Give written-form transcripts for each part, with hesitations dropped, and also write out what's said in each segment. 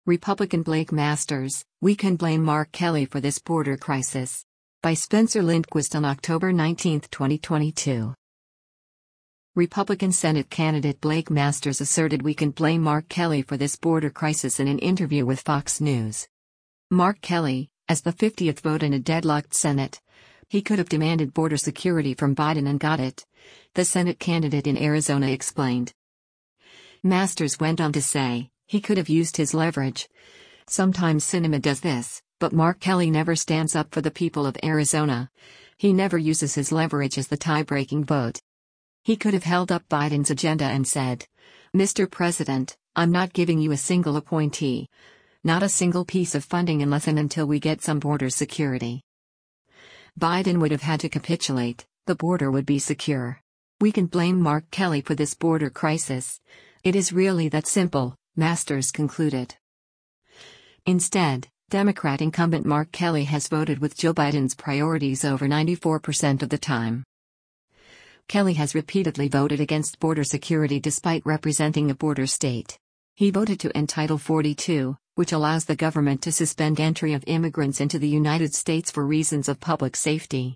Republican Blake Masters, "We can blame Mark Kelly for this border crisis." By Spencer Lindquist on October 19, 2022. Republican Senate candidate Blake Masters asserted we can blame Mark Kelly for this border crisis in an interview with Fox News. Mark Kelly, as the 50th vote in a deadlocked Senate, he could have demanded border security from Biden and got it, the Senate candidate in Arizona explained. Masters went on to say, he could have used his leverage. Sometimes cinema does this, but Mark Kelly never stands up for the people of Arizona. He never uses his leverage as the tie-breaking vote. He could have held up Biden's agenda and said, "Mr. President, I'm not giving you a single appointee. Not a single piece of funding unless and until we get some border security." Biden would have had to capitulate, the border would be secure. "We can blame Mark Kelly for this border crisis. It is really that simple," Masters concluded. Instead, Democrat incumbent Mark Kelly has voted with Joe Biden's priorities over 94% of the time. Kelly has repeatedly voted against border security despite representing a border state. He voted to end Title 42, which allows the government to suspend entry of immigrants into the United States for reasons of public safety.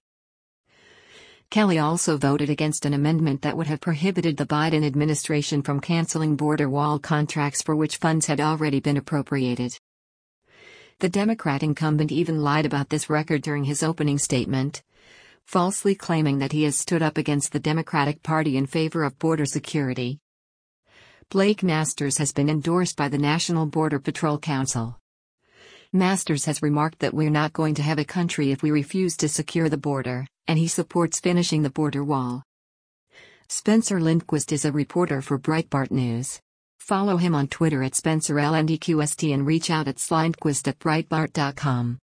Kelly also voted against an amendment that would have prohibited the Biden administration from canceling border wall contracts for which funds had already been appropriated. The Democrat incumbent even lied about this record during his opening statement, falsely claiming that he has stood up against the Democratic Party in favor of border security. Blake Masters has been endorsed by the National Border Patrol Council. Masters has remarked that we're not going to have a country if we refuse to secure the border, and he supports finishing the border wall. Spencer Lindquist is a reporter for Breitbart News. Follow him on Twitter at SpencerLNDQST and reach out at slindquist@breitbart.com.